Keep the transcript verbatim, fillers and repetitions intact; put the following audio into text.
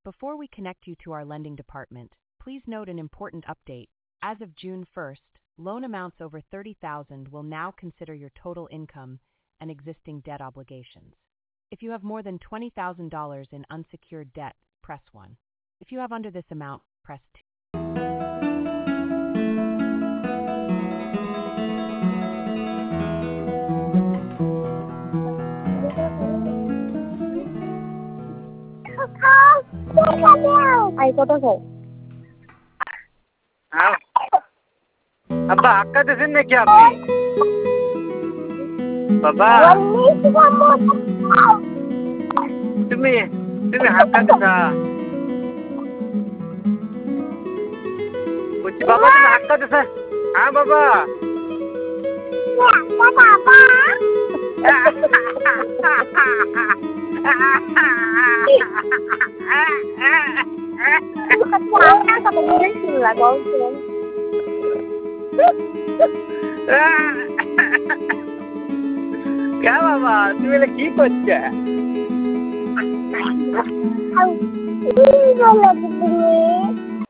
Before we connect you to our lending department, please note an important update. As of June first, loan amounts over thirty thousand dollars will now consider your total income and existing debt obligations. If you have more than twenty thousand dollars in unsecured debt, press one. If you have under this amount, press two. Ay, kota ko. हाँ अब्बा अक्का देसेन नाকি আপনি বাবা তুমি তুমি হাক্কা দেছা বলছি বাবা তুমি হাক্কা দেছা হ্যাঁ বাবা क्या बाबा তুমি এলা কি করছো Ay, bala,